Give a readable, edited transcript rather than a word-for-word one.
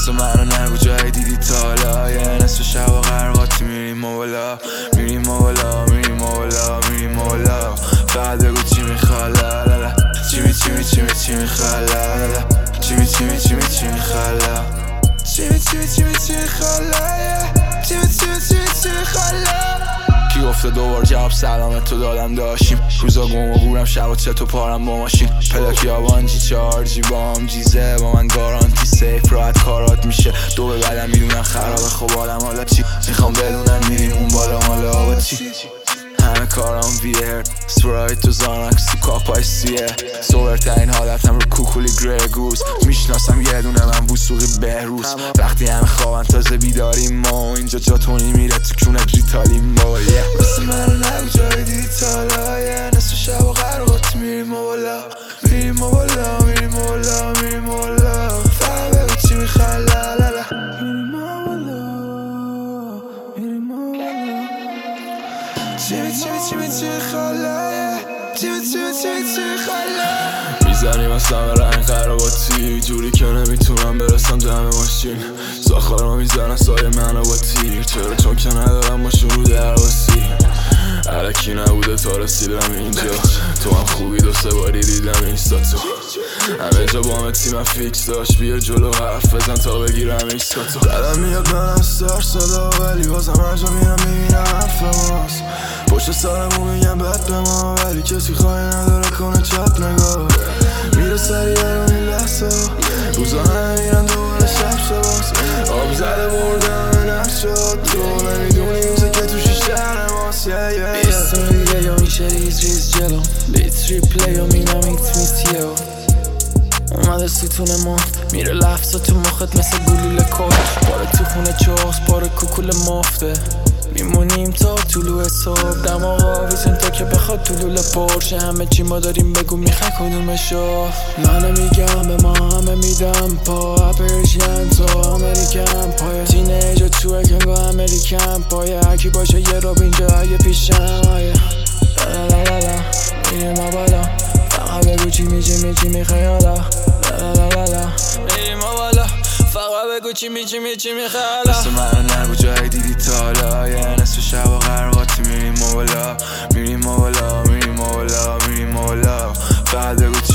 اسم منو نگو جایی دیدی تا حالا یه نصف شب و غرقاتی میریم مولا میریم مولا میریم مولا میریم مولا فقط بگو چی میخواه لالا چی میخواه لالا چی میخواه لالا چی میخواه لالا کی گفته دوبار جواب سلامت تو دادم داشتیم روزا گم و گورم شب و تو پارم با ماشین پلاکی آبانجی چارجی با هم جیزه با من گارانتی سیف راحت کارات میشه دو به بعدم میدونن خرابه خب آدم حالا چی میخوام بدونن میریم اون بالا مالا آبا چی همه کارام ویر سپرایت تو زاناکس تو کاپای سیه سوبرترین حالتم رو کوکولی گرگوز میشناسم یه دونه من وسوقی بهروز وقتی همه خوابن تازه بیداریم ما اینجا جاتونی میره تو کونت ریتالیم ما مثل منو نگو جای دیدی تالا یه نصف شب و غرقات میریم مولا میریم مولا میریم مولا میریم مولا فقط بگو چی میخواه لالا میریم مولا میریم مولا میزنیم از همه رنگ خراباتی جوری که نمیتونم برسم دم ماشین ساخارا میزنن سایه منو با تیر چرا چون که ندارم ماشون رو درواسی علکی نبوده تا رسیدم اینجا تو هم خوبی دو سه باری دیدم اینستا تو همه جا با همه تیمم فیکس داشت بیا جلو حرف بزن تا بگیرم ایستا تو دلم میاد من از سر صدا ولی بازم هر جا میرم میبینم حرف ماست پشت سرمون میگم بد به ما ولی کسی خواهی نداره کنه چپ نگاه میره سریع رو این لحظه روزا همه میرن دوباره شب شباز آب زده بردم نفس شد تو نمیدونی روزه که تو شیش شهر ماست بیستون دیگه یا میشه ریز جلو بیت ریپلی و مینم ایت میتیو اومده ستون ما میره لفظا تو مخت مثل گلوله کش باره تو خونه چاس باره کوکول مافته میمونیم تا طلوع صبح دماغ آویزون تا که بخواد طلوع پرشه همه چی ما داریم بگو میخوای کدومشو من میگم به ما همه میدم پا پرشین تو امریکن پای تینیجا تو اکنگو امریکن پای هرکی باشه یه رو اینجا اگه پیشم لالالالا میریم بالا فقط بگو چی میخوای حالا لالالالا میریم بالا فقط بگو چی میخواد مثل منو نگو جایی دیدی تا حالا یه نصف شب و غرقاتی میریم مولا میریم مولا میریم مولا میریم مولا فقط بگو چی